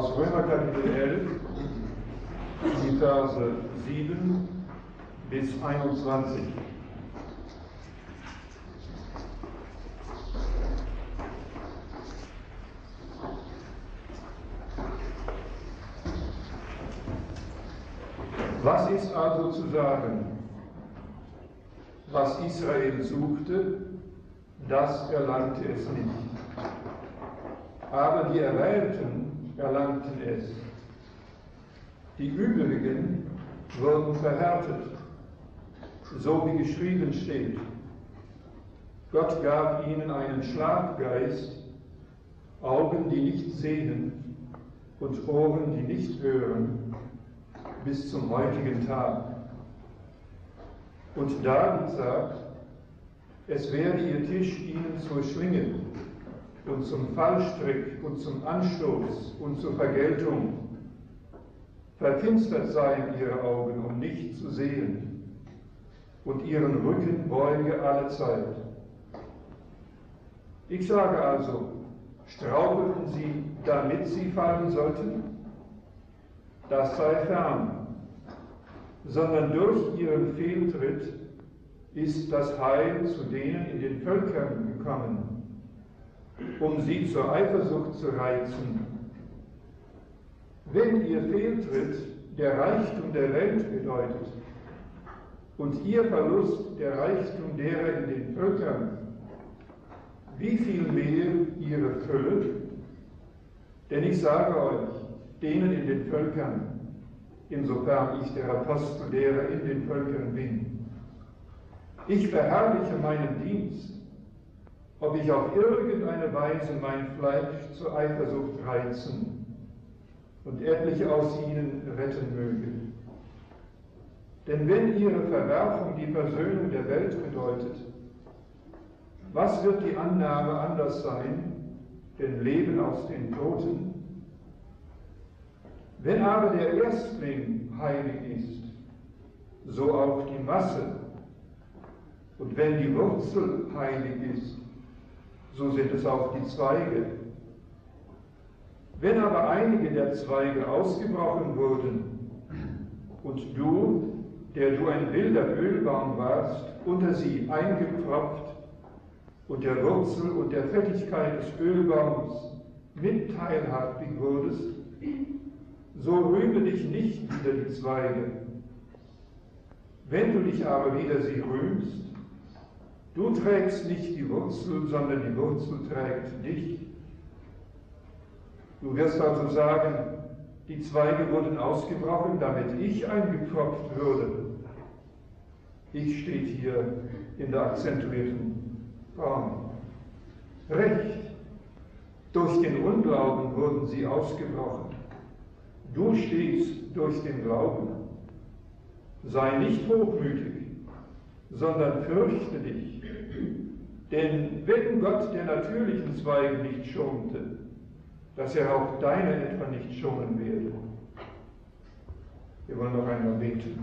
aus Römer Kapitel 11, die Verse 7 bis 21. Was ist also zu sagen? Was Israel suchte, das erlangte es nicht. Aber die Erwählten erlangten es. Die übrigen wurden verhärtet, so wie geschrieben steht. Gott gab ihnen einen Schlafgeist, Augen, die nicht sehen und Ohren, die nicht hören, bis zum heutigen Tag. Und David sagt, es werde ihr Tisch ihnen zur Schlinge und zum Fallstrick und zum Anstoß und zur Vergeltung. Verfinstert seien ihre Augen, um nicht zu sehen, und ihren Rücken beuge alle Zeit. Ich sage also, strauchelten sie, damit sie fallen sollten? Das sei fern, sondern durch ihren Fehltritt ist das Heil zu denen in den Völkern gekommen, um sie zur Eifersucht zu reizen. Wenn ihr Fehltritt der Reichtum der Welt bedeutet und ihr Verlust der Reichtum derer in den Völkern, wie viel mehr ihre Fülle? Denn ich sage euch, denen in den Völkern, insofern ich der Apostel derer in den Völkern bin, ich verherrliche meinen Dienst, ob ich auf irgendeine Weise mein Fleisch zur Eifersucht reizen und etliche aus ihnen retten möge. Denn wenn ihre Verwerfung die Versöhnung der Welt bedeutet, was wird die Annahme anders sein, denn Leben aus den Toten? Wenn aber der Erstling heilig ist, so auch die Masse. Und wenn die Wurzel heilig ist, so sind es auch die Zweige. Wenn aber einige der Zweige ausgebrochen wurden, und du, der du ein wilder Ölbaum warst, unter sie eingepfropft und der Wurzel und der Fettigkeit des Ölbaums mitteilhaftig wurdest, so rühme dich nicht wider die Zweige. Wenn du dich aber wider sie rühmst, du trägst nicht die Wurzel, sondern die Wurzel trägt dich. Du wirst also sagen, die Zweige wurden ausgebrochen, damit ich eingepfropft würde. Ich steht hier in der akzentuierten Form. Recht. Durch den Unglauben wurden sie ausgebrochen. Du stehst durch den Glauben. Sei nicht hochmütig, sondern fürchte dich. Denn wenn Gott der natürlichen Zweige nicht schonte, dass er auch deine etwa nicht schonen werde. Wir wollen noch einmal beten.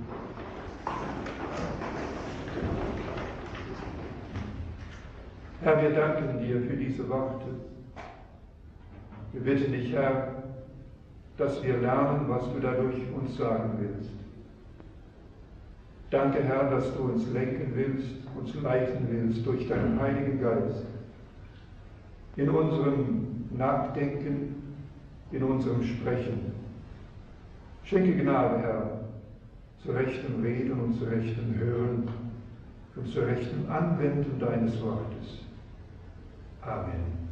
Herr, wir danken dir für diese Worte. Wir bitten dich, Herr, dass wir lernen, was du dadurch uns sagen willst. Danke, Herr, dass du uns lenken willst, uns leiten willst durch deinen Heiligen Geist. In unserem Nachdenken, in unserem Sprechen. Schenke Gnade, Herr, zu rechtem Reden und zu rechtem Hören und zu rechtem Anwenden deines Wortes. Amen.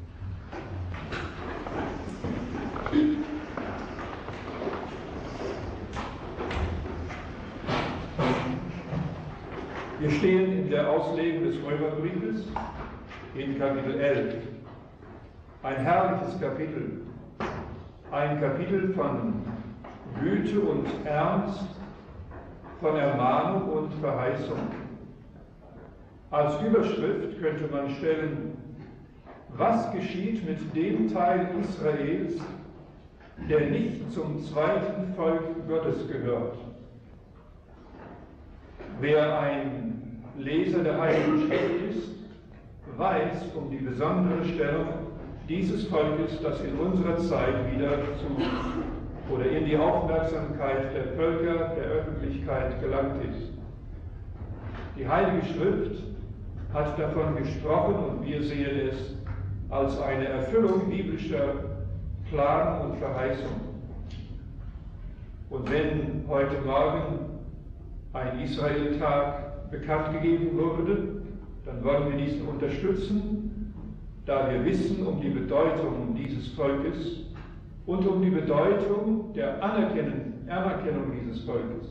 Wir stehen in der Auslegung des Römerbriefes in Kapitel 11. Ein herrliches Kapitel, ein Kapitel von Güte und Ernst, von Ermahnung und Verheißung. Als Überschrift könnte man stellen, was geschieht mit dem Teil Israels, der nicht zum zweiten Volk Gottes gehört? Wer ein Leser der Heiligen Schrift ist, weiß um die besondere Stellung dieses Volkes, das in unserer Zeit wieder zu oder in die Aufmerksamkeit der Völker, der Öffentlichkeit gelangt ist. Die Heilige Schrift hat davon gesprochen und wir sehen es als eine Erfüllung biblischer Plan und Verheißung. Und wenn heute Morgen ein Israel-Tag bekannt gegeben wurde, dann wollen wir diesen unterstützen, da wir wissen um die Bedeutung dieses Volkes und um die Bedeutung der Anerkennung dieses Volkes.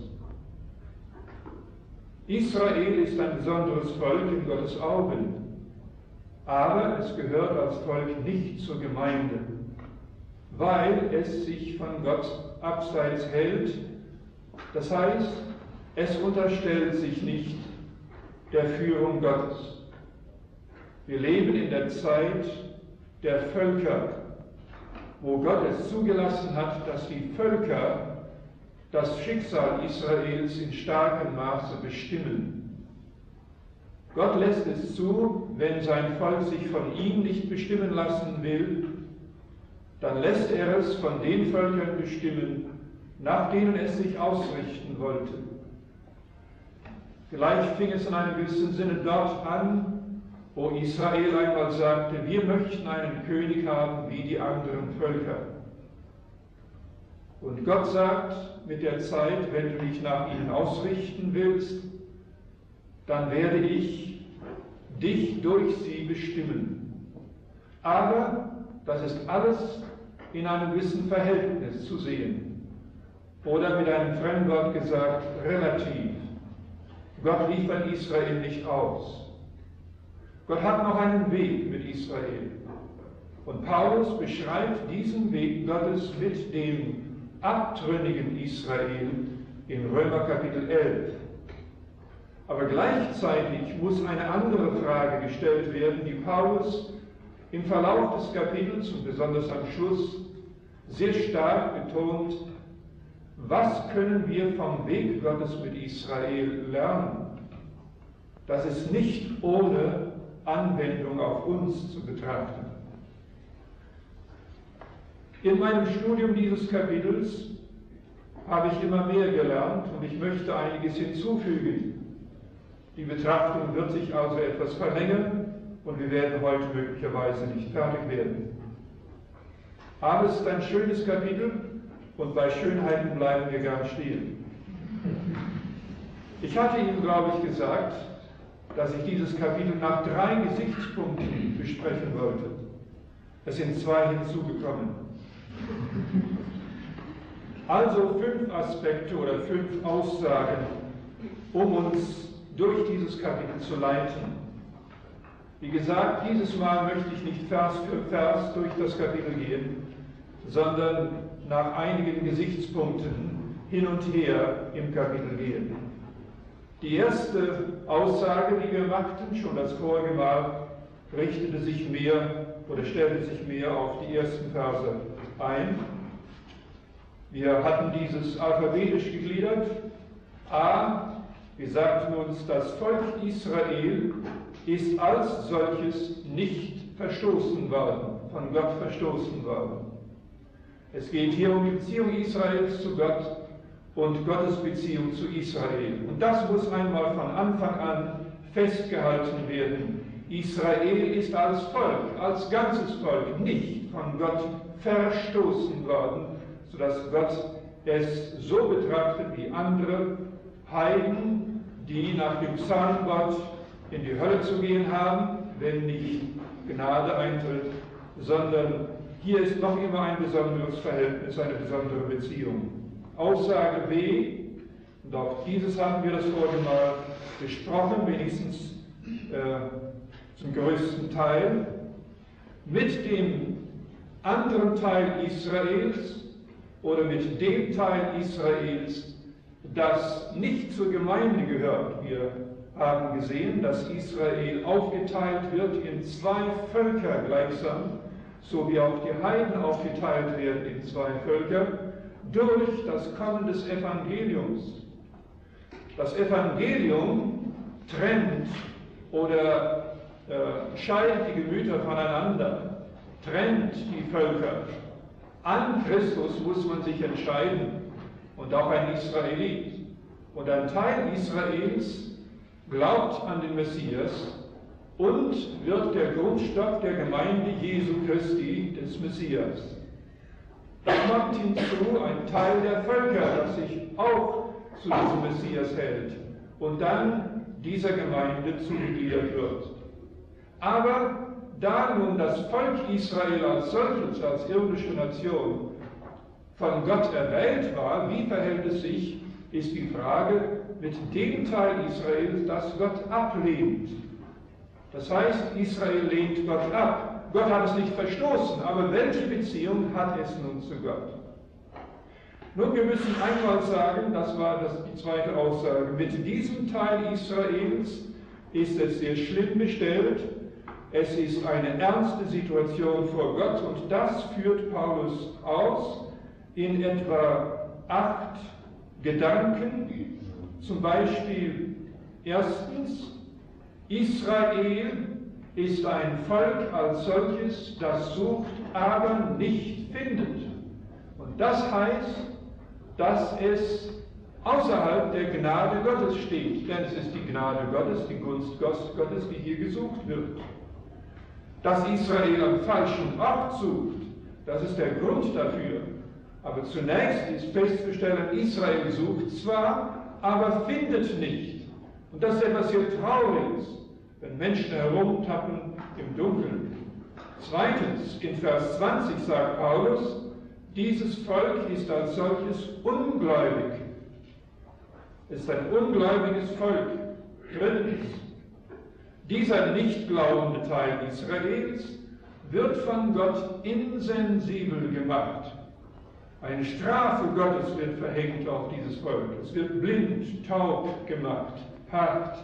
Israel ist ein besonderes Volk in Gottes Augen, aber es gehört als Volk nicht zur Gemeinde, weil es sich von Gott abseits hält. Das heißt, es unterstellt sich nicht der Führung Gottes. Wir leben in der Zeit der Völker, wo Gott es zugelassen hat, dass die Völker das Schicksal Israels in starkem Maße bestimmen. Gott lässt es zu, wenn sein Volk sich von ihm nicht bestimmen lassen will, dann lässt er es von den Völkern bestimmen, nach denen es sich ausrichten wollte. Vielleicht fing es in einem gewissen Sinne dort an, wo Israel einmal sagte, wir möchten einen König haben wie die anderen Völker. Und Gott sagt mit der Zeit, wenn du dich nach ihnen ausrichten willst, dann werde ich dich durch sie bestimmen. Aber das ist alles in einem gewissen Verhältnis zu sehen. Oder mit einem Fremdwort gesagt, relativ. Gott liefert Israel nicht aus. Gott hat noch einen Weg mit Israel. Und Paulus beschreibt diesen Weg Gottes mit dem abtrünnigen Israel in Römer Kapitel 11. Aber gleichzeitig muss eine andere Frage gestellt werden, die Paulus im Verlauf des Kapitels und besonders am Schluss sehr stark betont: Was können wir vom Weg Gottes mit Israel lernen? Das ist nicht ohne Anwendung auf uns zu betrachten. In meinem Studium dieses Kapitels habe ich immer mehr gelernt und ich möchte einiges hinzufügen. Die Betrachtung wird sich also etwas verlängern und wir werden heute möglicherweise nicht fertig werden. Aber es ist ein schönes Kapitel und bei Schönheiten bleiben wir gern stehen. Ich hatte Ihnen, glaube ich, gesagt, dass ich dieses Kapitel nach 3 Gesichtspunkten besprechen wollte. Es sind 2 hinzugekommen. Also 5 Aspekte oder 5 Aussagen, um uns durch dieses Kapitel zu leiten. Wie gesagt, dieses Mal möchte ich nicht Vers für Vers durch das Kapitel gehen, sondern nach einigen Gesichtspunkten hin und her im Kapitel gehen. Die erste Aussage, die wir machten, schon das vorige Mal, richtete sich mehr oder stellte sich mehr auf die ersten Verse ein. Wir hatten dieses alphabetisch gegliedert. A, wir sagten uns, das Volk Israel ist als solches nicht verstoßen worden, von Gott verstoßen worden. Es geht hier um die Beziehung Israels zu Gott und Gottes Beziehung zu Israel. Und das muss einmal von Anfang an festgehalten werden. Israel ist als Volk, als ganzes Volk nicht von Gott verstoßen worden, sodass Gott es so betrachtet wie andere Heiden, die nach dem Psalmwort in die Hölle zu gehen haben, wenn nicht Gnade eintritt, sondern hier ist noch immer ein besonderes Verhältnis, eine besondere Beziehung. Aussage B, und auch dieses haben wir das vorige Mal besprochen, wenigstens zum größten Teil, mit dem anderen Teil Israels oder mit dem Teil Israels, das nicht zur Gemeinde gehört. Wir haben gesehen, dass Israel aufgeteilt wird in 2 Völker gleichsam, so wie auch die Heiden aufgeteilt werden in 2 Völker, durch das Kommen des Evangeliums. Das Evangelium trennt oder scheidet die Gemüter voneinander. trennt die Völker. An Christus muss man sich entscheiden und auch ein Israelit. Und ein Teil Israels glaubt an den Messias und wird der Grundstock der Gemeinde Jesu Christi, des Messias. Da kommt hinzu ein Teil der Völker, das sich auch zu diesem Messias hält und dann dieser Gemeinde zugegliedert wird. Aber da nun das Volk Israel als solches, als irdische Nation, von Gott erwählt war, wie verhält es sich, ist die Frage mit dem Teil Israels, das Gott ablehnt. Das heißt, Israel lehnt Gott ab. Gott hat es nicht verstoßen, aber welche Beziehung hat es nun zu Gott? Nun, wir müssen einmal sagen, das war die zweite Aussage, mit diesem Teil Israels ist es sehr schlimm bestellt. Es ist eine ernste Situation vor Gott und das führt Paulus aus in etwa 8 Gedanken. Zum Beispiel erstens, Israel ist ein Volk als solches, das sucht, aber nicht findet. Und das heißt, dass es außerhalb der Gnade Gottes steht, denn es ist die Gnade Gottes, die Gunst Gottes, die hier gesucht wird. Dass Israel am falschen Ort sucht, das ist der Grund dafür. Aber zunächst ist festzustellen, Israel sucht zwar, aber findet nicht. Und das ist etwas sehr Trauriges, wenn Menschen herumtappen im Dunkeln. Zweitens, in Vers 20 sagt Paulus, dieses Volk ist als solches ungläubig. Es ist ein ungläubiges Volk. Drittens, dieser nicht glaubende Teil Israels wird von Gott insensibel gemacht. Eine Strafe Gottes wird verhängt auf dieses Volk. Es wird blind, taub gemacht, hart.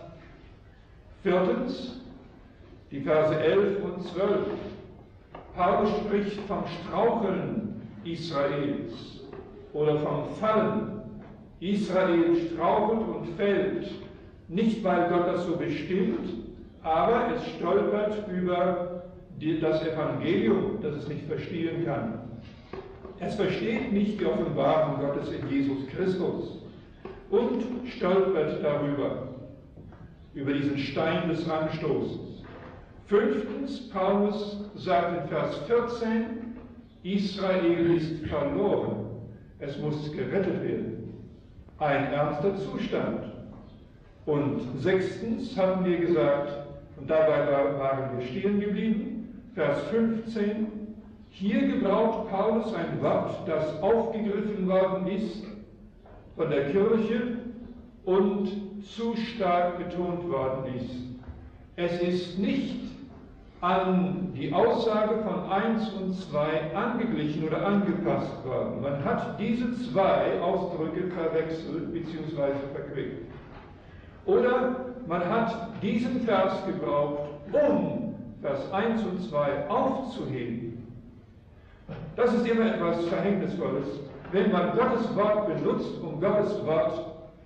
Viertens, die Verse 11 und 12. Paulus spricht vom Straucheln Israels oder vom Fallen. Israel strauchelt und fällt, nicht weil Gott das so bestimmt, aber es stolpert über das Evangelium, das es nicht verstehen kann. Es versteht nicht die Offenbarung Gottes in Jesus Christus und stolpert darüber, über diesen Stein des Anstoßes. Fünftens, Paulus sagt in Vers 14, Israel ist verloren, es muss gerettet werden. Ein ernster Zustand. Und sechstens hatten wir gesagt, und dabei waren wir stehen geblieben, Vers 15, hier gebraucht Paulus ein Wort, das aufgegriffen worden ist von der Kirche und zu stark betont worden ist. Es ist nicht an die Aussage von 1 und 2 angeglichen oder angepasst worden. Man hat diese 2 Ausdrücke verwechselt bzw. verquickt. Oder man hat diesen Vers gebraucht, um Vers 1 und 2 aufzuheben. Das ist immer etwas Verhängnisvolles, wenn man Gottes Wort benutzt, um Gottes Wort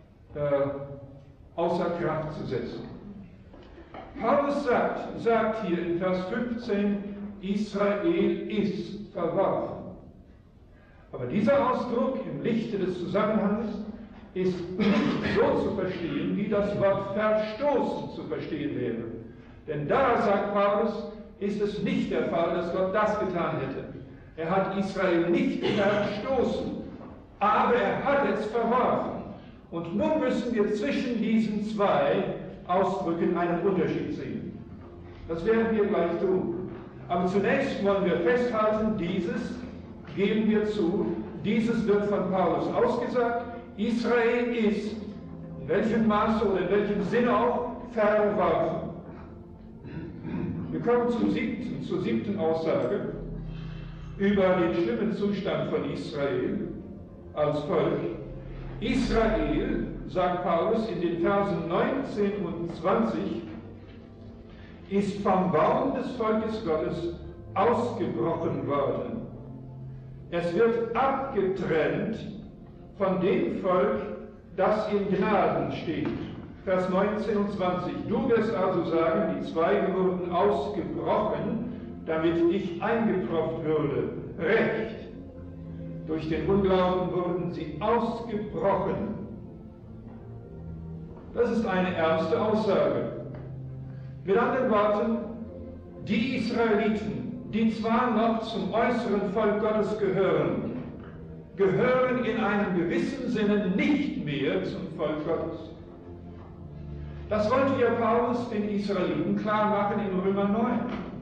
außer Kraft zu setzen. Paulus sagt hier in Vers 15, Israel ist verworfen. Aber dieser Ausdruck im Lichte des Zusammenhangs ist nicht so zu verstehen, wie das Wort verstoßen zu verstehen wäre. Denn da, sagt Paulus, ist es nicht der Fall, dass Gott das getan hätte. Er hat Israel nicht verstoßen, aber er hat es verworfen. Und nun müssen wir zwischen diesen 2 Ausdrücken einen Unterschied sehen. Das werden wir gleich tun. Aber zunächst wollen wir festhalten, dieses geben wir zu, dieses wird von Paulus ausgesagt, Israel ist, in welchem Maße oder in welchem Sinne auch, verworfen. Wir kommen zur siebten Aussage über den schlimmen Zustand von Israel als Volk. Israel, sagt Paulus in den Versen 19 und 20, ist vom Baum des Volkes Gottes ausgebrochen worden. Es wird abgetrennt von dem Volk, das in Gnaden steht. Vers 19 und 20. Du wirst also sagen, die Zweige wurden ausgebrochen, damit ich eingepfropft würde. Recht. Durch den Unglauben wurden sie ausgebrochen. Das ist eine ernste Aussage. Mit anderen Worten, die Israeliten, die zwar noch zum äußeren Volk Gottes gehören, gehören in einem gewissen Sinne nicht mehr zum Volk Gottes. Das wollte ja Paulus den Israeliten klar machen in Römer 9.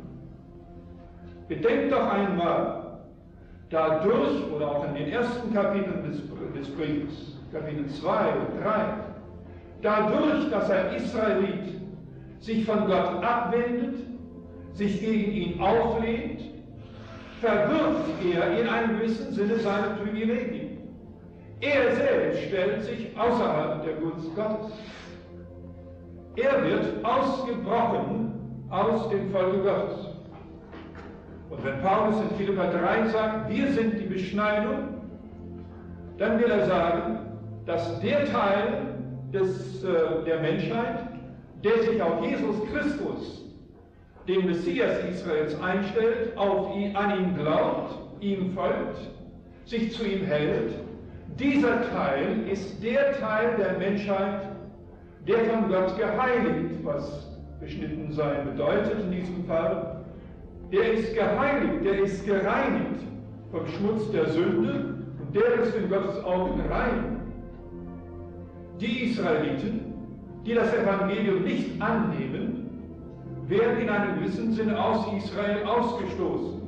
Bedenkt doch einmal, dadurch, oder auch in den ersten Kapiteln des Briefes, Kapitel 2 und 3, dadurch, dass ein Israelit sich von Gott abwendet, sich gegen ihn auflehnt, verwirft er in einem gewissen Sinne seine Privilegien. Er selbst stellt sich außerhalb der Gunst Gottes. Er wird ausgebrochen aus dem Volke Gottes. Und wenn Paulus in Philipper 3 sagt, wir sind die Beschneidung, dann will er sagen, dass der Teil der Menschheit, der sich auf Jesus Christus, den Messias Israels, einstellt, an ihn glaubt, ihm folgt, sich zu ihm hält, dieser Teil ist der Teil der Menschheit, der von Gott geheiligt, was beschnitten sein bedeutet in diesem Fall. Der ist geheiligt, der ist gereinigt vom Schmutz der Sünde und der ist in Gottes Augen rein. Die Israeliten, die das Evangelium nicht annehmen, werden in einem gewissen Sinne aus Israel ausgestoßen.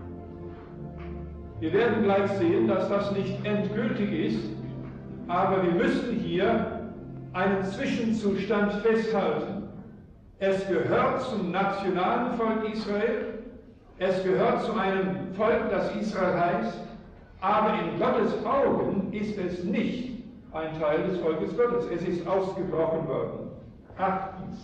Wir werden gleich sehen, dass das nicht endgültig ist, aber wir müssen hier einen Zwischenzustand festhalten. Es gehört zum nationalen Volk Israel, es gehört zu einem Volk, das Israel heißt, aber in Gottes Augen ist es nicht ein Teil des Volkes Gottes. Es ist ausgebrochen worden. Achtens.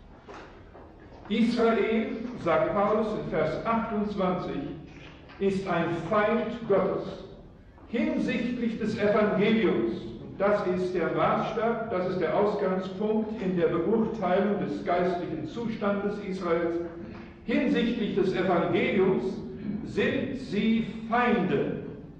Israel, sagt Paulus in Vers 28, ist ein Feind Gottes hinsichtlich des Evangeliums. Und das ist der Maßstab, das ist der Ausgangspunkt in der Beurteilung des geistlichen Zustandes Israels. Hinsichtlich des Evangeliums sind sie Feinde.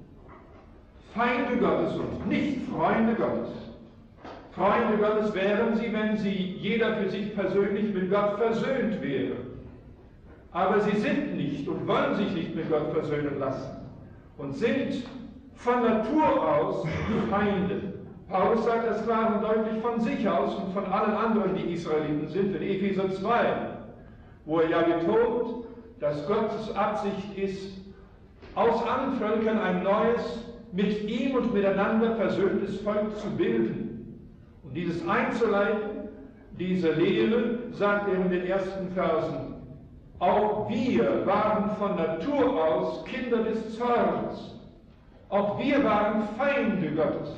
Feinde Gottes und nicht Freunde Gottes. Freunde Gottes wären sie, wenn sie jeder für sich persönlich mit Gott versöhnt wäre. Aber sie sind nicht und wollen sich nicht mit Gott versöhnen lassen und sind von Natur aus Feinde. Paulus sagt das klar und deutlich von sich aus und von allen anderen, die Israeliten sind, in Epheser 2, wo er ja betont, dass Gottes Absicht ist, aus allen Völkern ein neues, mit ihm und miteinander versöhntes Volk zu bilden. Und dieses einzuleiten, diese Lehre, sagt er in den ersten Versen, auch wir waren von Natur aus Kinder des Zorns. Auch wir waren Feinde Gottes.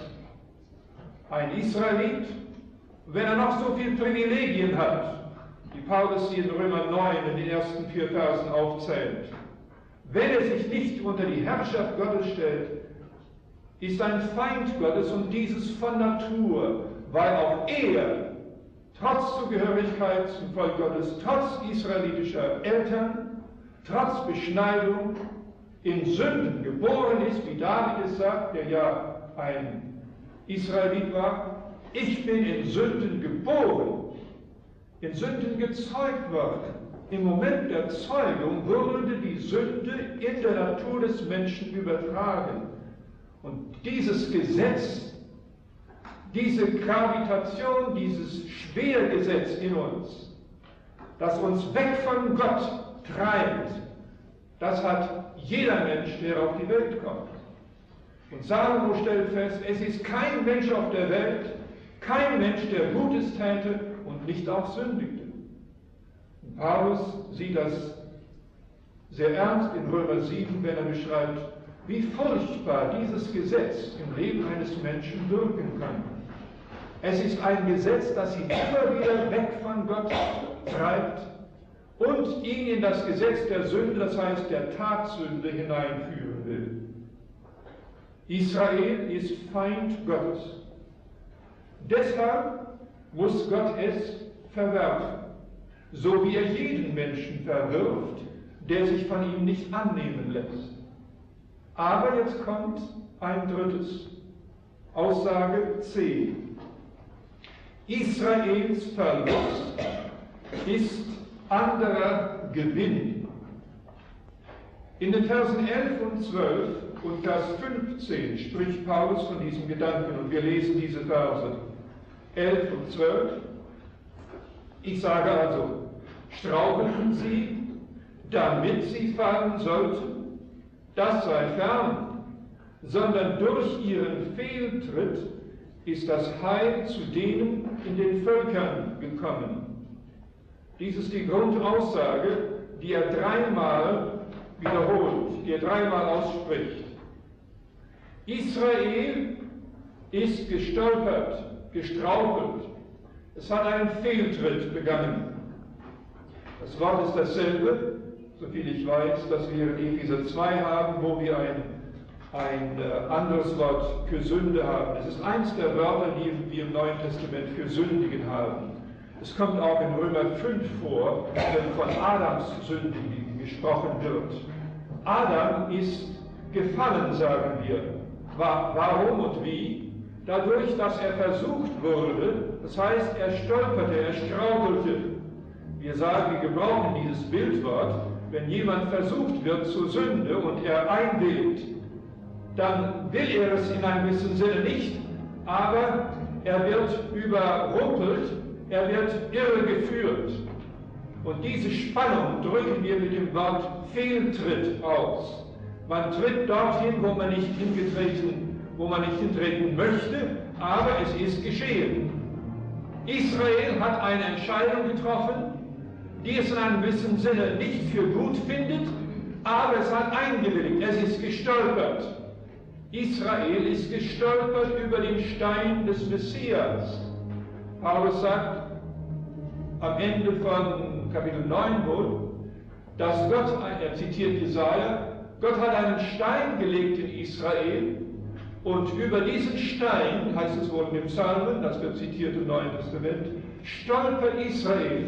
Ein Israelit, wenn er noch so viele Privilegien hat, wie Paulus sie in Römer 9 in den ersten 4 Versen aufzählt, wenn er sich nicht unter die Herrschaft Gottes stellt, ist ein Feind Gottes und dieses von Natur, weil auch er, trotz Zugehörigkeit zum Volk Gottes, trotz israelitischer Eltern, trotz Beschneidung, in Sünden geboren ist, wie David es sagt, der ja ein Israelit war. Ich bin in Sünden geboren, in Sünden gezeugt worden. Im Moment der Zeugung wurde die Sünde in der Natur des Menschen übertragen. Und dieses Gesetz, diese Gravitation, dieses Schwergesetz in uns, das uns weg von Gott treibt, das hat jeder Mensch, der auf die Welt kommt. Und Salomo stellt fest, es ist kein Mensch auf der Welt, kein Mensch, der Gutes täte und nicht auch sündigte. Und Paulus sieht das sehr ernst in Römer 7, wenn er beschreibt, wie furchtbar dieses Gesetz im Leben eines Menschen wirken kann. Es ist ein Gesetz, das ihn immer wieder weg von Gott treibt und ihn in das Gesetz der Sünde, das heißt der Tatsünde, hineinführen will. Israel ist Feind Gottes. Deshalb muss Gott es verwerfen, so wie er jeden Menschen verwirft, der sich von ihm nicht annehmen lässt. Aber jetzt kommt ein drittes. Aussage 10. Israels Verlust ist anderer Gewinn. In den Versen 11 und 12 und Vers 15 spricht Paulus von diesem Gedanken und wir lesen diese Verse 11 und 12. Ich sage also, strauchelten sie, damit sie fallen sollten? Das sei fern, sondern durch ihren Fehltritt ist das Heil zu denen in den Völkern gekommen. Dies ist die Grundaussage, die er dreimal wiederholt, die er dreimal ausspricht. Israel ist gestolpert, gestrauchelt. Es hat einen Fehltritt begangen. Das Wort ist dasselbe, soviel ich weiß, das wir in Epheser 2 haben, wo wir ein anderes Wort für Sünde haben. Es ist eins der Wörter, die wir im Neuen Testament für Sündigen haben. Es kommt auch in Römer 5 vor, wenn von Adams Sündigen gesprochen wird. Adam ist gefallen, sagen wir. Warum und wie? Dadurch, dass er versucht wurde, das heißt, er stolperte, er strauchelte. Wir sagen, wir gebrauchen dieses Bildwort, wenn jemand versucht wird zur Sünde und er einwilligt, dann will er es in einem gewissen Sinne nicht, aber er wird überrumpelt, er wird irregeführt. Und diese Spannung drücken wir mit dem Wort Fehltritt aus. Man tritt dorthin, wo man nicht hintreten möchte, aber es ist geschehen. Israel hat eine Entscheidung getroffen, die es in einem gewissen Sinne nicht für gut findet, aber es hat eingewilligt, es ist gestolpert. Israel ist gestolpert über den Stein des Messias. Paulus sagt am Ende von Kapitel 9 wohl, dass Gott, er zitiert Jesaja, Gott hat einen Stein gelegt in Israel und über diesen Stein, heißt es wohl in dem Psalmen, das wird zitiert im Neuen Testament, stolpert Israel.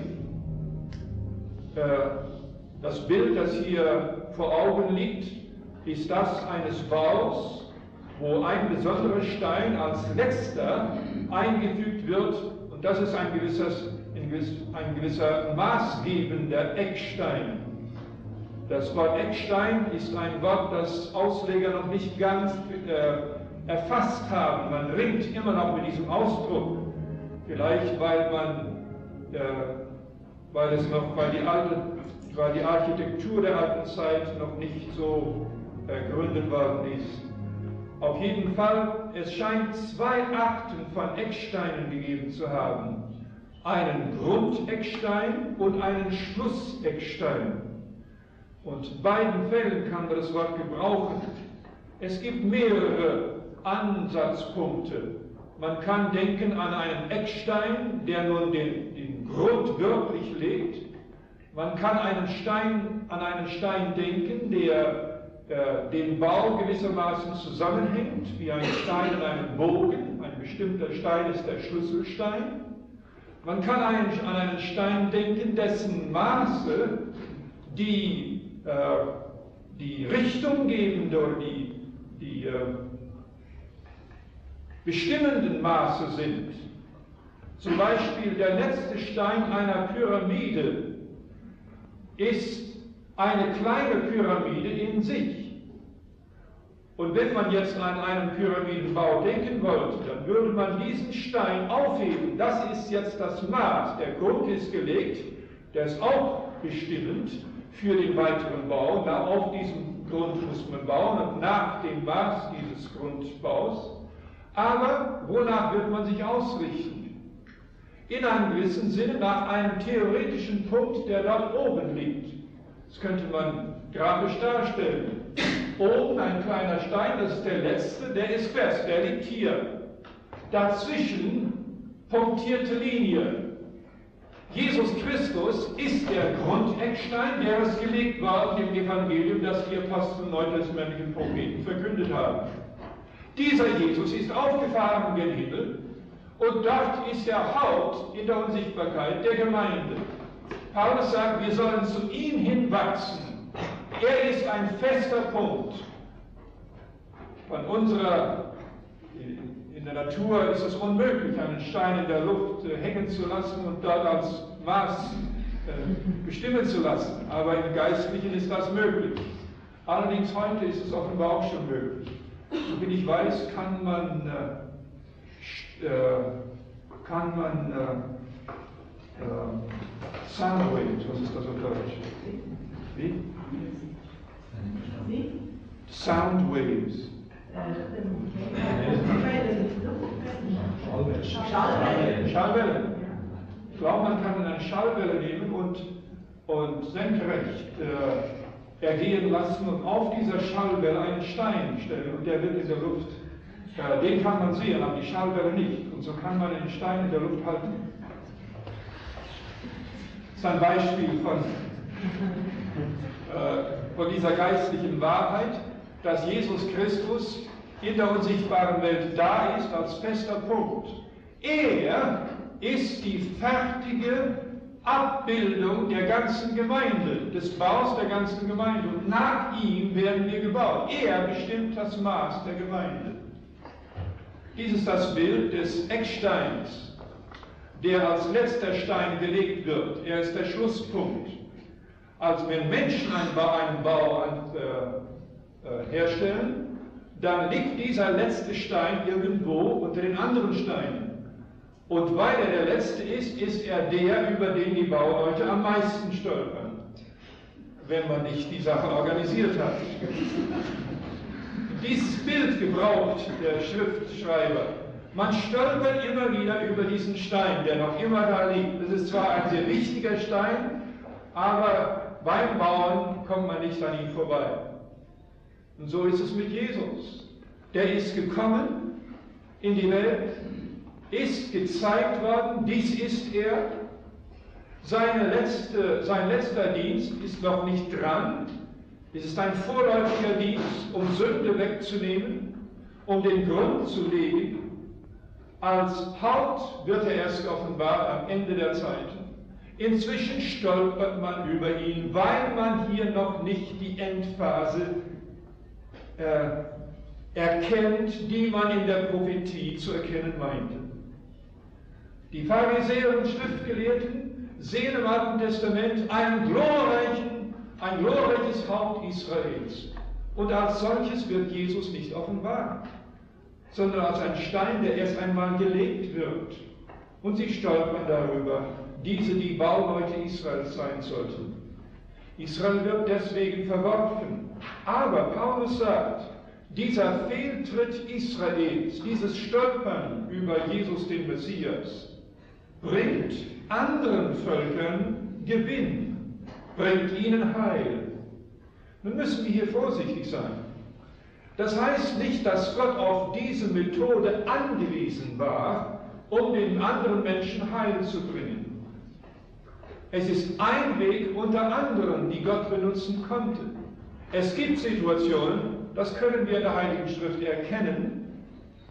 Das Bild, das hier vor Augen liegt, ist das eines Baus, wo ein besonderer Stein als letzter eingefügt wird, und das ist ein gewisser maßgebender Eckstein. Das Wort Eckstein ist ein Wort, das Ausleger noch nicht ganz erfasst haben. Man ringt immer noch mit diesem Ausdruck. Vielleicht weil die Architektur der alten Zeit noch nicht so gegründet worden ist. Auf jeden Fall, es scheint 2 Arten von Ecksteinen gegeben zu haben. Einen Grundeckstein und einen Schlusseckstein. Und in beiden Fällen kann man das Wort gebrauchen. Es gibt mehrere Ansatzpunkte. Man kann denken an einen Eckstein, der nun den Grund wirklich legt. Man kann an einen Stein denken, der den Bau gewissermaßen zusammenhängt, wie ein Stein in einem Bogen. Ein bestimmter Stein ist der Schlüsselstein. Man kann an einen Stein denken, dessen Maße die Richtung gebende oder die bestimmenden Maße sind. Zum Beispiel der letzte Stein einer Pyramide ist eine kleine Pyramide in sich. Und wenn man jetzt an einen Pyramidenbau denken wollte, dann würde man diesen Stein aufheben. Das ist jetzt das Maß. Der Grund ist gelegt, der ist auch bestimmend für den weiteren Bau. Auf diesem Grund muss man bauen und nach dem Maß dieses Grundbaus. Aber wonach wird man sich ausrichten? In einem gewissen Sinne nach einem theoretischen Punkt, der dort oben liegt. Das könnte man grafisch darstellen. Oben ein kleiner Stein, das ist der letzte, der ist fest, der liegt hier. Dazwischen punktierte Linie. Jesus Christus ist der Grundeckstein, der ist gelegt worden im Evangelium, das die Apostel neutestamentlichen Propheten verkündet haben. Dieser Jesus ist aufgefahren in den Himmel und dort ist der Haupt in der Unsichtbarkeit der Gemeinde. Paulus sagt, wir sollen zu ihm hinwachsen, Er ist ein fester Punkt. Von unserer, in der Natur ist es unmöglich, einen Stein in der Luft hängen zu lassen und dort als Maß bestimmen zu lassen. Aber im Geistlichen ist das möglich. Allerdings heute ist es offenbar auch schon möglich. Soviel ich weiß, kann man Soundwaves, was ist das auf Deutsch? Wie? Soundwaves. Schallwellen. Ich glaube, man kann eine Schallwelle nehmen und senkrecht ergehen lassen und auf dieser Schallwelle einen Stein stellen und der wird in der Luft, den kann man sehen, aber die Schallwelle nicht. Und so kann man den Stein in der Luft halten. Das ist ein Beispiel von dieser geistlichen Wahrheit, dass Jesus Christus in der unsichtbaren Welt da ist als fester Punkt. Er ist die fertige Abbildung der ganzen Gemeinde, des Baus der ganzen Gemeinde. Und nach ihm werden wir gebaut. Er bestimmt das Maß der Gemeinde. Dies ist das Bild des Ecksteins, der als letzter Stein gelegt wird. Er ist der Schlusspunkt. Also wenn Menschen einen Bau herstellen, dann liegt dieser letzte Stein irgendwo unter den anderen Steinen. Und weil er der letzte ist, ist er der, über den die Bauleute am meisten stolpern, wenn man nicht die Sache organisiert hat. Dieses Bild gebraucht der Schriftschreiber. Man stolpert immer wieder über diesen Stein, der noch immer da liegt. Das ist zwar ein sehr wichtiger Stein, aber beim Bauen kommt man nicht an ihm vorbei. Und so ist es mit Jesus. Der ist gekommen in die Welt, ist gezeigt worden, dies ist er. Sein letzter Dienst ist noch nicht dran. Es ist ein vorläufiger Dienst, um Sünde wegzunehmen, um den Grund zu legen. Als Haupt wird er erst offenbart am Ende der Zeiten. Inzwischen stolpert man über ihn, weil man hier noch nicht die Endphase erkennt, die man in der Prophetie zu erkennen meinte. Die Pharisäer und Schriftgelehrten sehen im Alten Testament ein glorreiches Haupt Israels. Und als solches wird Jesus nicht offenbart, sondern als ein Stein, der erst einmal gelegt wird. Und sie stolpern darüber, die Bauleute Israels sein sollten. Israel wird deswegen verworfen. Aber Paulus sagt, dieser Fehltritt Israels, dieses Stolpern über Jesus, den Messias, bringt anderen Völkern Gewinn, bringt ihnen Heil. Nun müssen wir hier vorsichtig sein. Das heißt nicht, dass Gott auf diese Methode angewiesen war, um den anderen Menschen Heil zu bringen. Es ist ein Weg unter anderen, die Gott benutzen konnte. Es gibt Situationen, das können wir in der Heiligen Schrift erkennen,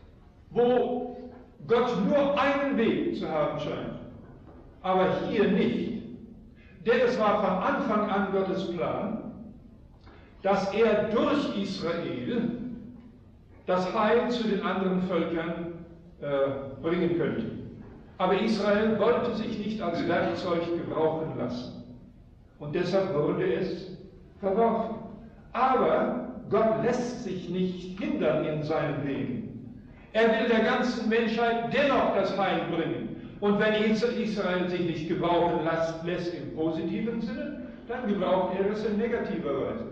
wo Gott nur einen Weg zu haben scheint, aber hier nicht. Denn es war von Anfang an Gottes Plan, dass er durch Israel das Heil zu den anderen Völkern bringen könnte. Aber Israel wollte sich nicht als Werkzeug gebrauchen lassen. Und deshalb wurde es verworfen. Aber Gott lässt sich nicht hindern in seinen Wegen. Er will der ganzen Menschheit dennoch das Heil bringen. Und wenn Israel sich nicht gebrauchen lässt im positiven Sinne, dann gebraucht er es in negativer Weise.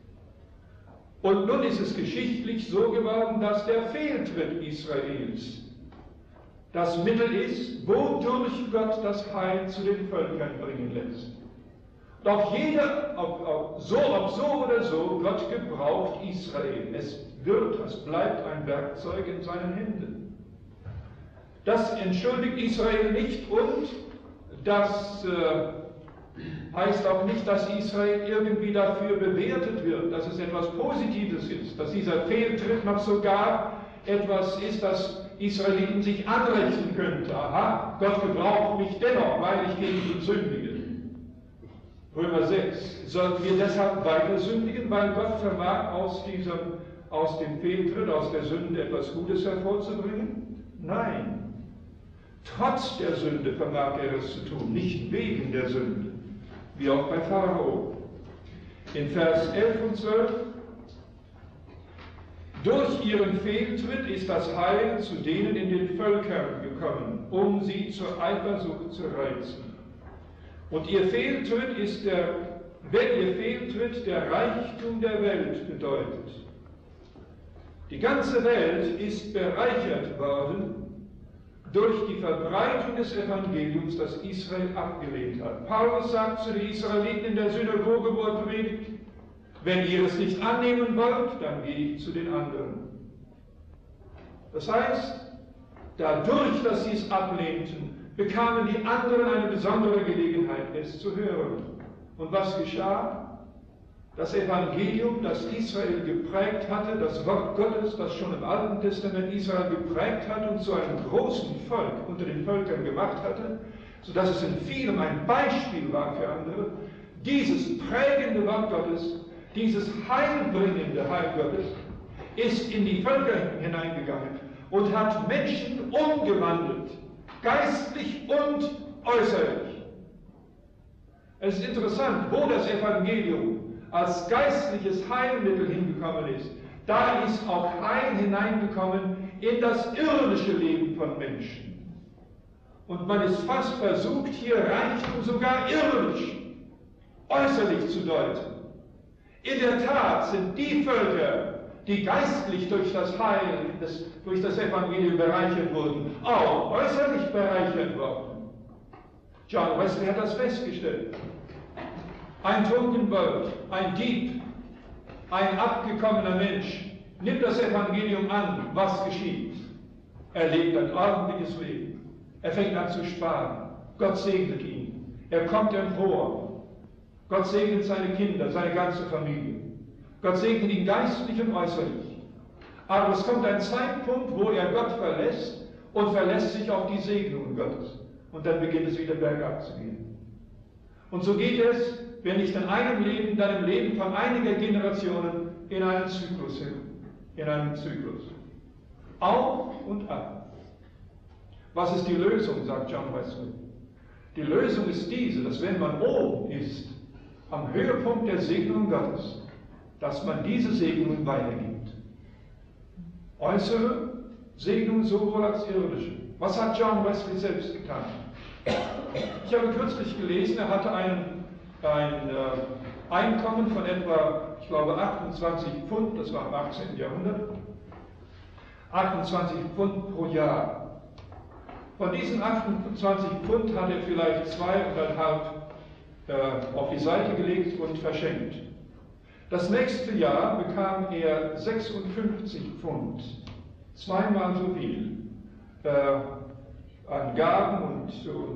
Und nun ist es geschichtlich so geworden, dass der Fehltritt Israels das Mittel ist, wodurch Gott das Heil zu den Völkern bringen lässt. Und ob so oder so, Gott gebraucht Israel. Es bleibt ein Werkzeug in seinen Händen. Das entschuldigt Israel nicht und das heißt auch nicht, dass Israel irgendwie dafür bewertet wird, dass es etwas Positives ist, dass dieser Fehltritt noch sogar etwas ist, das Israeliten sich anrechnen könnte. Aha, Gott gebraucht mich dennoch, weil ich gegen ihn sündige. Römer 6. Sollten wir deshalb weiter sündigen, weil Gott vermag aus dem Fehltritt, aus der Sünde etwas Gutes hervorzubringen? Nein. Trotz der Sünde vermag er es zu tun, nicht wegen der Sünde, wie auch bei Pharao. In Vers 11 und 12: Durch ihren Fehltritt ist das Heil zu denen in den Völkern gekommen, um sie zur Eifersucht zu reizen. Und ihr Fehltritt der Reichtum der Welt bedeutet. Die ganze Welt ist bereichert worden durch die Verbreitung des Evangeliums, das Israel abgelehnt hat. Paulus sagt zu den Israeliten in der Synagoge, wo er predigt: Wenn ihr es nicht annehmen wollt, dann gehe ich zu den anderen. Das heißt, dadurch, dass sie es ablehnten, bekamen die anderen eine besondere Gelegenheit, es zu hören. Und was geschah? Das Evangelium, das Israel geprägt hatte, das Wort Gottes, das schon im Alten Testament Israel geprägt hat und zu einem großen Volk unter den Völkern gemacht hatte, sodass es in vielem ein Beispiel war für andere, dieses prägende Wort Gottes, dieses heilbringende Heil Gottes, ist in die Völker hineingegangen und hat Menschen umgewandelt, geistlich und äußerlich. Es ist interessant, wo das Evangelium als geistliches Heilmittel hingekommen ist. Da ist auch Heil hineingekommen in das irdische Leben von Menschen. Und man ist fast versucht, hier Reichtum sogar irdisch, äußerlich zu deuten. In der Tat sind die Völker, die geistlich durch das Heil, durch das Evangelium bereichert wurden, auch äußerlich bereichert worden. John Wesley hat das festgestellt. Ein Trunkenbold, ein Dieb, ein abgekommener Mensch nimmt das Evangelium an. Was geschieht? Er lebt ein ordentliches Leben. Er fängt an zu sparen. Gott segnet ihn. Er kommt empor. Gott segnet seine Kinder, seine ganze Familie. Gott segnet ihn geistlich und äußerlich. Aber es kommt ein Zeitpunkt, wo er Gott verlässt und verlässt sich auf die Segnungen Gottes. Und dann beginnt es wieder bergab zu gehen. Und so geht es, wenn nicht in einem Leben, dann im Leben von einiger Generationen in einen Zyklus hin. In einen Zyklus. Auf und ab. Was ist die Lösung, sagt John Wesley? Die Lösung ist diese, dass wenn man oben ist, am Höhepunkt der Segnung Gottes, dass man diese Segnungen weitergibt. Äußere Segnungen sowohl als irdische. Was hat John Wesley selbst getan? Ich habe kürzlich gelesen, er hatte ein Einkommen von etwa, ich glaube, 28 Pfund, das war im 18. Jahrhundert, 28 Pfund pro Jahr. Von diesen 28 Pfund hat er vielleicht 2,5 auf die Seite gelegt und verschenkt. Das nächste Jahr bekam er 56 Pfund, zweimal so viel an Gaben und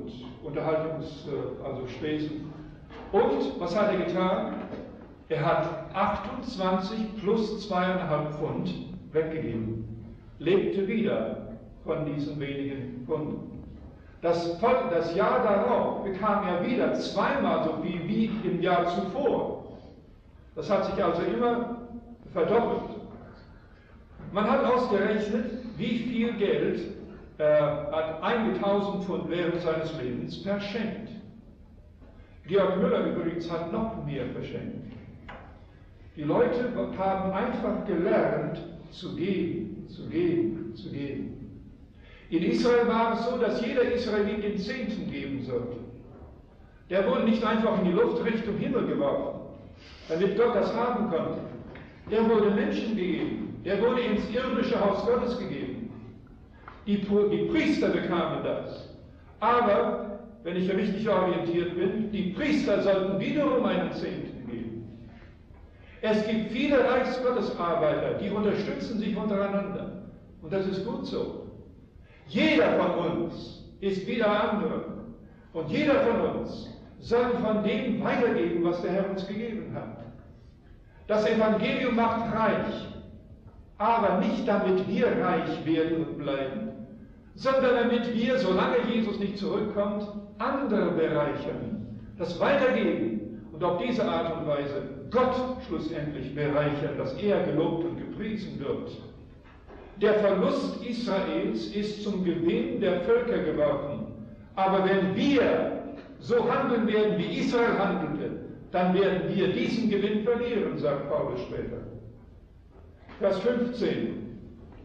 also Spesen. Und was hat er getan? Er hat 28 plus 2,5 Pfund weggegeben, lebte wieder von diesen wenigen Pfunden. Das Jahr darauf bekam er wieder zweimal so viel wie im Jahr zuvor. Das hat sich also immer verdoppelt. Man hat ausgerechnet, wie viel Geld hat 1.000 Pfund während seines Lebens verschenkt. Georg Müller übrigens hat noch mehr verschenkt. Die Leute haben einfach gelernt, zu geben, zu geben, zu geben. In Israel war es so, dass jeder Israelit den Zehnten geben sollte. Der wurde nicht einfach in die Luft Richtung Himmel geworfen, damit Gott das haben konnte. Der wurde Menschen gegeben. Der wurde ins irdische Haus Gottes gegeben. Die Priester bekamen das. Aber wenn ich richtig orientiert bin, die Priester sollten wiederum einen Zehnten geben. Es gibt viele Reichsgottesarbeiter, die unterstützen sich untereinander. Und das ist gut so. Jeder von uns ist wie der andere. Und jeder von uns soll von dem weitergeben, was der Herr uns gegeben hat. Das Evangelium macht reich, aber nicht damit wir reich werden und bleiben, sondern damit wir, solange Jesus nicht zurückkommt, andere bereichern, das weitergeben und auf diese Art und Weise Gott schlussendlich bereichern, dass er gelobt und gepriesen wird. Der Verlust Israels ist zum Gewinn der Völker geworden. Aber wenn wir so handeln werden, wie Israel handelte, dann werden wir diesen Gewinn verlieren, sagt Paulus später. Vers 15.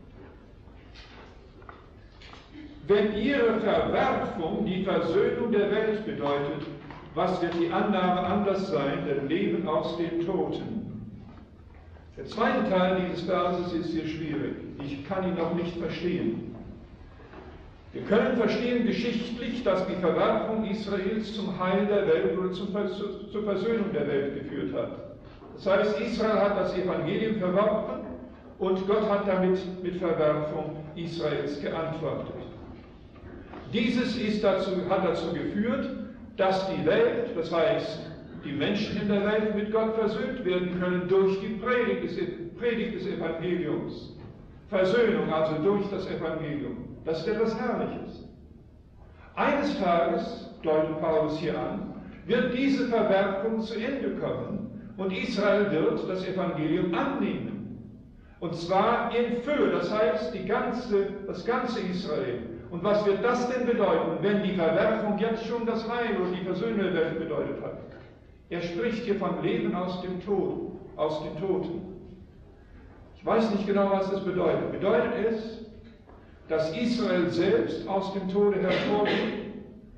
Wenn ihre Verwerfung die Versöhnung der Welt bedeutet, was wird die Annahme anders sein, denn Leben aus den Toten? Der zweite Teil dieses Verses ist hier schwierig. Ich kann ihn noch nicht verstehen. Wir können verstehen geschichtlich, dass die Verwerfung Israels zum Heil der Welt oder zur Versöhnung der Welt geführt hat. Das heißt, Israel hat das Evangelium verworfen und Gott hat damit mit Verwerfung Israels geantwortet. Dieses hat dazu geführt, dass die Welt, das heißt, die Menschen in der Welt mit Gott versöhnt werden können durch die Predigt des Evangeliums. Versöhnung also durch das Evangelium. Das ist etwas Herrliches. Eines Tages, deutet Paulus hier an, wird diese Verwerfung zu Ende kommen und Israel wird das Evangelium annehmen. Und zwar in Fülle, das heißt das ganze Israel. Und was wird das denn bedeuten, wenn die Verwerfung jetzt schon das Heil und die Versöhnung der Welt bedeutet hat? Er spricht hier von Leben aus dem Tod, aus den Toten. Ich weiß nicht genau, was das bedeutet. Bedeutet es, dass Israel selbst aus dem Tode hervorgeht?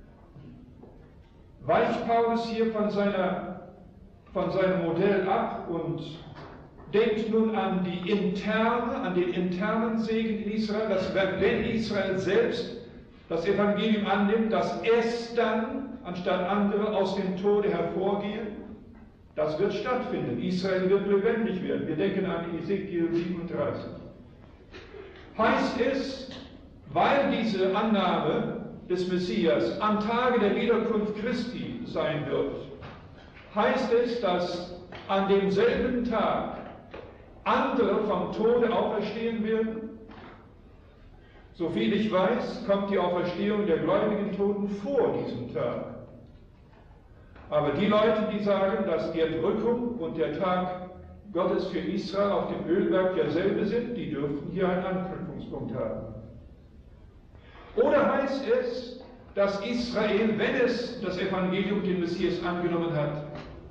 Weicht Paulus hier von seinem Modell ab und denkt nun an den internen Segen in Israel, dass wenn Israel selbst das Evangelium annimmt, dass es dann, anstatt andere, aus dem Tode hervorgeht? Das wird stattfinden. Israel wird lebendig werden. Wir denken an Ezekiel 37. Heißt es, weil diese Annahme des Messias am Tage der Wiederkunft Christi sein wird, heißt es, dass an demselben Tag andere vom Tode auferstehen werden? Soviel ich weiß, kommt die Auferstehung der gläubigen Toten vor diesem Tag. Aber die Leute, die sagen, dass die Entrückung und der Tag Gottes für Israel auf dem Ölberg derselbe sind, die dürften hier einen Anknüpfungspunkt haben. Oder heißt es, dass Israel, wenn es das Evangelium, den Messias angenommen hat,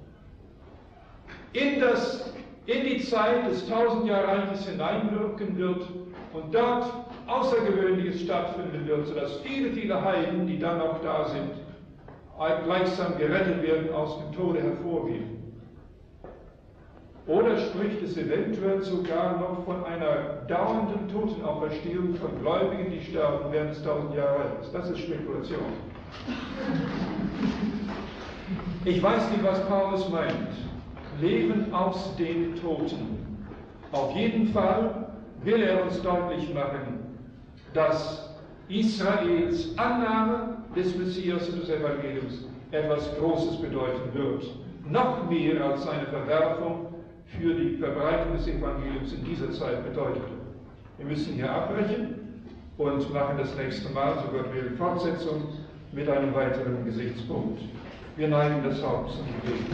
in die Zeit des Tausendjahrreiches hineinwirken wird und dort Außergewöhnliches stattfinden wird, sodass viele, viele Heiden, die dann noch da sind, gleichsam gerettet werden, aus dem Tode hervorgehen. Oder spricht es eventuell sogar noch von einer dauernden Totenauferstehung von Gläubigen, die sterben während des 1000 Jahres? Das ist Spekulation. Ich weiß nicht, was Paulus meint. Leben aus den Toten. Auf jeden Fall will er uns deutlich machen, dass Israels Annahme des Messias und des Evangeliums etwas Großes bedeuten wird. Noch mehr als seine Verwerfung für die Verbreitung des Evangeliums in dieser Zeit bedeutete. Wir müssen hier abbrechen und machen das nächste Mal, so Gott will, Fortsetzung mit einem weiteren Gesichtspunkt. Wir neigen das Haupt zum Gebet.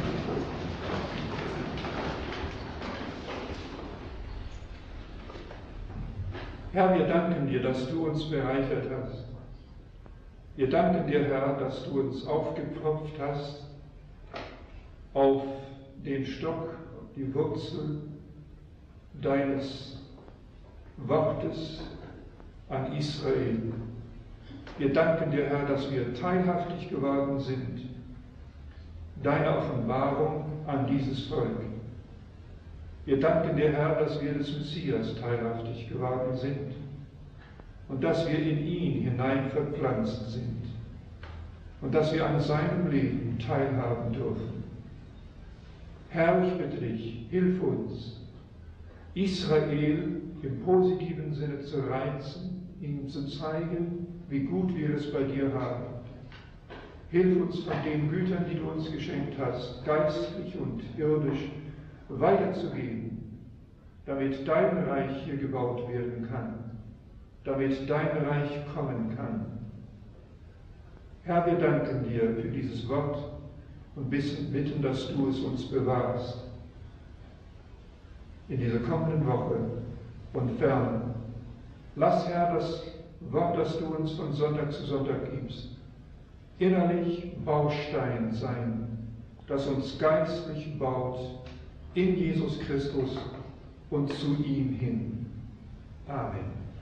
Herr, wir danken dir, dass du uns bereichert hast. Wir danken dir, Herr, dass du uns aufgepfropft hast auf den Stock, die Wurzel deines Wortes an Israel. Wir danken dir, Herr, dass wir teilhaftig geworden sind deiner Offenbarung an dieses Volk. Wir danken dir, Herr, dass wir des Messias teilhaftig geworden sind und dass wir in ihn hinein verpflanzt sind und dass wir an seinem Leben teilhaben dürfen. Herr, ich bitte dich, hilf uns, Israel im positiven Sinne zu reizen, ihm zu zeigen, wie gut wir es bei dir haben. Hilf uns von den Gütern, die du uns geschenkt hast, geistlich und irdisch, weiterzugehen, damit dein Reich hier gebaut werden kann, damit dein Reich kommen kann. Herr, wir danken dir für dieses Wort und bitten, dass du es uns bewahrst. In dieser kommenden Woche und fern. Lass, Herr, das Wort, das du uns von Sonntag zu Sonntag gibst, innerlich Baustein sein, das uns geistlich baut in Jesus Christus und zu ihm hin. Amen.